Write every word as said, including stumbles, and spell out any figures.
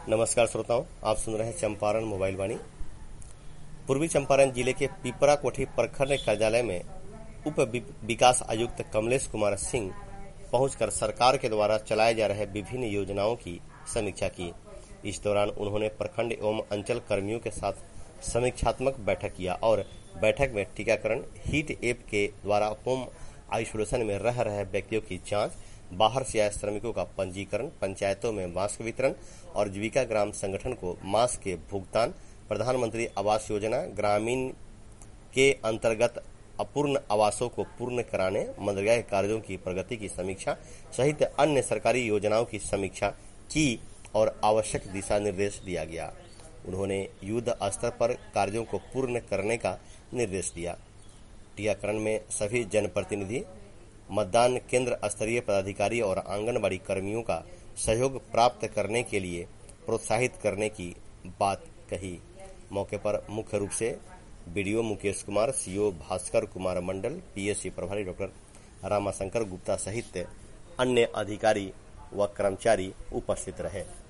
नमस्कार श्रोताओं, आप सुन रहे हैं चंपारण मोबाइल वाणी। पूर्वी चंपारण जिले के पिपरा कोठी प्रखंड कार्यालय में उप विकास आयुक्त कमलेश कुमार सिंह पहुंचकर सरकार के द्वारा चलाए जा रहे विभिन्न योजनाओं की समीक्षा की। इस दौरान उन्होंने प्रखंड एवं अंचल कर्मियों के साथ समीक्षात्मक बैठक किया और बैठक में टीकाकरण, हीट ऐप के द्वारा होम आइसोलेशन में रह रहे व्यक्तियों की जांच, बाहर से आए श्रमिकों का पंजीकरण, पंचायतों में मास्क वितरण और जीविका ग्राम संगठन को मास्क के भुगतान, प्रधानमंत्री आवास योजना ग्रामीण के अंतर्गत अपूर्ण आवासों को पूर्ण कराने, मनरेगा के कार्यों की प्रगति की समीक्षा सहित अन्य सरकारी योजनाओं की समीक्षा की और आवश्यक दिशा निर्देश दिया गया। उन्होंने युद्ध स्तर पर कार्यों को पूर्ण करने का निर्देश दिया। टीकाकरण में सभी जनप्रतिनिधि, मतदान केंद्र स्तरीय पदाधिकारी और आंगनबाड़ी कर्मियों का सहयोग प्राप्त करने के लिए प्रोत्साहित करने की बात कही। मौके पर मुख्य रूप से BDO Mukesh Kumar, CO Bhaskar Kumar Mandal, PSC प्रभारी डॉक्टर रामाशंकर गुप्ता सहित अन्य अधिकारी व कर्मचारी उपस्थित रहे।